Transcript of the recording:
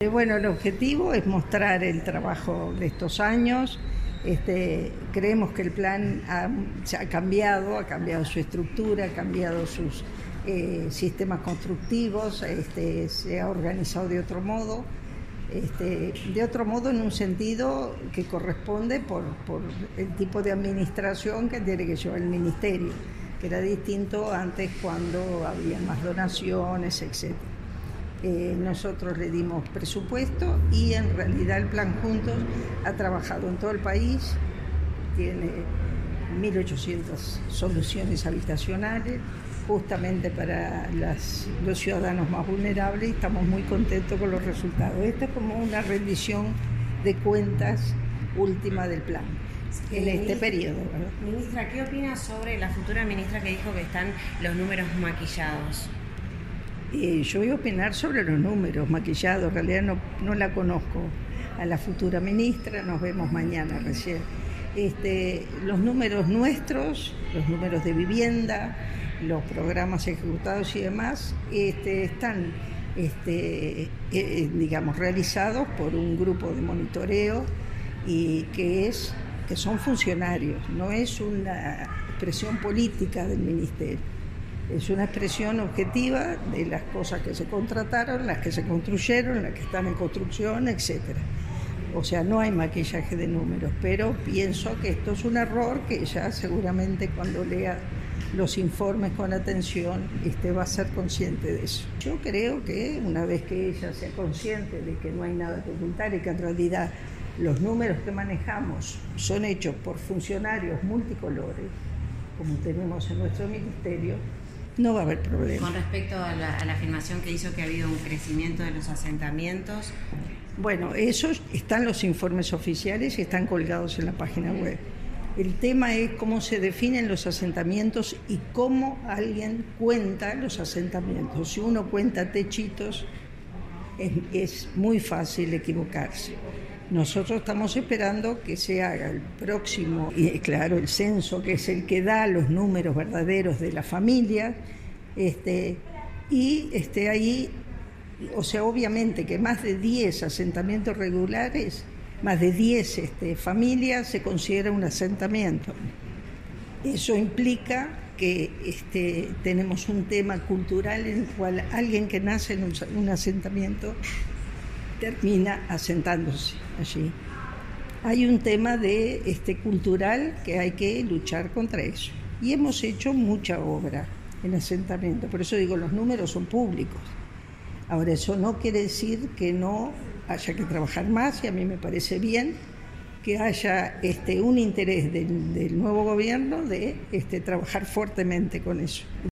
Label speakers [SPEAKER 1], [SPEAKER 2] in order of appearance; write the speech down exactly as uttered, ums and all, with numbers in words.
[SPEAKER 1] Eh, bueno, el objetivo es mostrar el trabajo de estos años. Este, creemos que el plan ha, ha cambiado, ha cambiado su estructura, ha cambiado sus eh, sistemas constructivos, este, se ha organizado de otro modo, este, de otro modo en un sentido que corresponde por, por el tipo de administración que tiene que llevar el ministerio, que era distinto antes cuando había más donaciones, etcétera. Eh, nosotros le dimos presupuesto y en realidad el Plan Juntos ha trabajado en todo el país, tiene mil ochocientas soluciones habitacionales justamente para las, los ciudadanos más vulnerables y estamos muy contentos con los resultados. Esta es como una rendición de cuentas última del plan en
[SPEAKER 2] eh,
[SPEAKER 1] este
[SPEAKER 2] ministra,
[SPEAKER 1] periodo, ¿verdad?
[SPEAKER 2] Ministra, ¿qué opina sobre la futura ministra que dijo que están los números maquillados?
[SPEAKER 1] Eh, yo voy a opinar sobre los números maquillados, en realidad no, no la conozco a la futura ministra, nos vemos mañana recién. Este, los números nuestros, los números de vivienda, los programas ejecutados y demás, este, están este, eh, digamos, realizados por un grupo de monitoreo y que, es, que son funcionarios, no es una expresión política del ministerio. Es una expresión objetiva de las cosas que se contrataron, las que se construyeron, las que están en construcción, etcétera. O sea, no hay maquillaje de números, pero pienso que esto es un error que ella seguramente cuando lea los informes con atención este, va a ser consciente de eso. Yo creo que una vez que ella sea consciente de que no hay nada que ocultar y que en realidad los números que manejamos son hechos por funcionarios multicolores, como tenemos en nuestro ministerio, no va a haber problema.
[SPEAKER 2] Con respecto a la, a la afirmación que hizo que ha habido un crecimiento de los asentamientos.
[SPEAKER 1] Bueno, esos están los informes oficiales y están colgados en la página web. El tema es cómo se definen los asentamientos y cómo alguien cuenta los asentamientos. Si uno cuenta techitos, es, es muy fácil equivocarse. Nosotros estamos esperando que se haga el próximo, y claro, el censo, que es el que da los números verdaderos de la familia, este, y esté ahí, o sea, obviamente que más de diez asentamientos regulares, más de diez este, familias se considera un asentamiento. Eso implica que este, tenemos un tema cultural en el cual alguien que nace en un, un asentamiento termina asentándose allí. Hay un tema de este cultural que hay que luchar contra eso. Y hemos hecho mucha obra en asentamiento, por eso digo, los números son públicos. Ahora, eso no quiere decir que no haya que trabajar más, y a mí me parece bien que haya este, un interés del, del nuevo gobierno de este, trabajar fuertemente con eso.